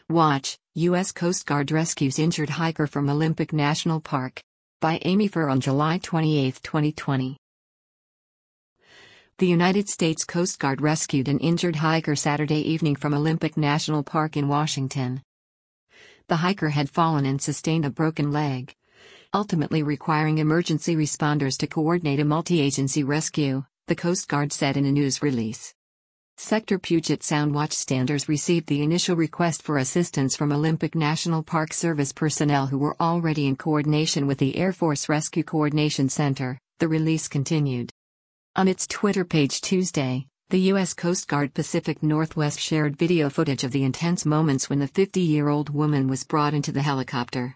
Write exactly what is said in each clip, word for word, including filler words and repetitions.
Watch, U S Coast Guard rescues injured hiker from Olympic National Park. By Amy Furr on July twenty-eighth, twenty twenty. The United States Coast Guard rescued an injured hiker Saturday evening from Olympic National Park in Washington. The hiker had fallen and sustained a broken leg, ultimately requiring emergency responders to coordinate a multi-agency rescue, the Coast Guard said in a news release. Sector Puget Sound watchstanders received the initial request for assistance from Olympic National Park Service personnel who were already in coordination with the Air Force Rescue Coordination Center, the release continued. On its Twitter page Tuesday, the U S Coast Guard Pacific Northwest shared video footage of the intense moments when the fifty-year-old woman was brought into the helicopter.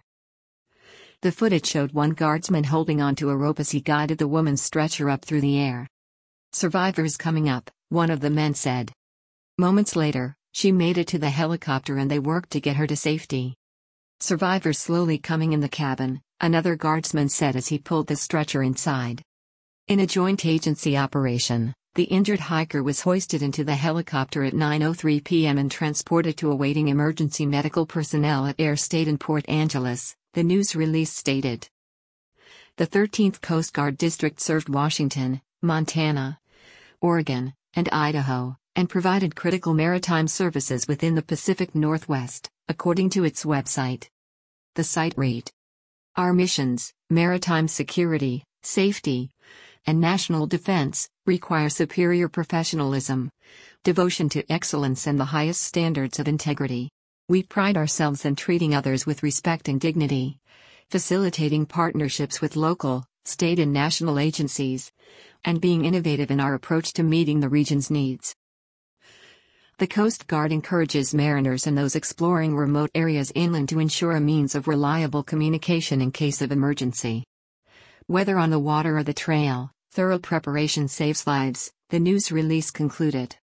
The footage showed one guardsman holding onto a rope as he guided the woman's stretcher up through the air. "Survivors coming up," one of the men said. Moments later, she made it to the helicopter and they worked to get her to safety. "Survivors slowly coming in the cabin," another guardsman said as he pulled the stretcher inside. In a joint agency operation, the injured hiker was hoisted into the helicopter at nine oh three p m and transported to awaiting emergency medical personnel at Air State in Port Angeles, the news release stated. The thirteenth Coast Guard District served Washington, Montana, Oregon, and Idaho, and provided critical maritime services within the Pacific Northwest, according to its website. The site read: "Our missions, maritime security, safety, and national defense, require superior professionalism, devotion to excellence and the highest standards of integrity. We pride ourselves in treating others with respect and dignity, facilitating partnerships with local, state and national agencies, and being innovative in our approach to meeting the region's needs." The Coast Guard encourages mariners and those exploring remote areas inland to ensure a means of reliable communication in case of emergency. Whether on the water or the trail, thorough preparation saves lives, the news release concluded.